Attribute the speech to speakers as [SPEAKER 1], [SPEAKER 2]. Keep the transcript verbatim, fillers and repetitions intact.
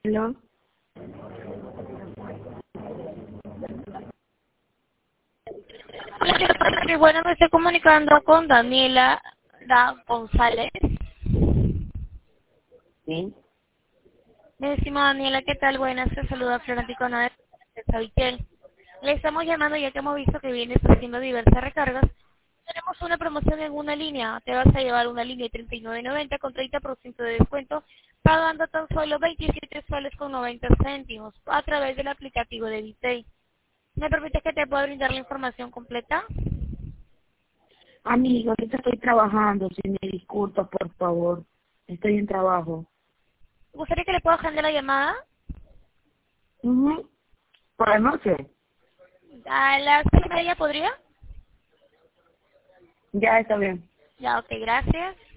[SPEAKER 1] ¿Aló?
[SPEAKER 2] Hola, qué bueno, me estoy comunicando con Daniela Da González.
[SPEAKER 1] Sí.
[SPEAKER 2] Mi estimada Daniela, ¿qué tal? Buenas, te saluda Florentico Nada de Sabitel. Le estamos llamando ya que hemos visto que vienes haciendo diversas recargas. Tenemos una promoción en una línea. Te vas a llevar una línea de treinta y nueve noventa con treinta por ciento de descuento, pagando tan solo veintisiete soles con noventa céntimos a través del aplicativo de Vitey. ¿Me permites que te pueda brindar la información completa?
[SPEAKER 1] Amigo, ahorita estoy trabajando, si me disculpas, por favor. Estoy en trabajo.
[SPEAKER 2] ¿Gustaría que le pueda agendar la llamada?
[SPEAKER 1] Ujú. ¿Por la noche?
[SPEAKER 2] ¿A las seis y media podría?
[SPEAKER 1] Ya está bien.
[SPEAKER 2] Ya, ok, gracias.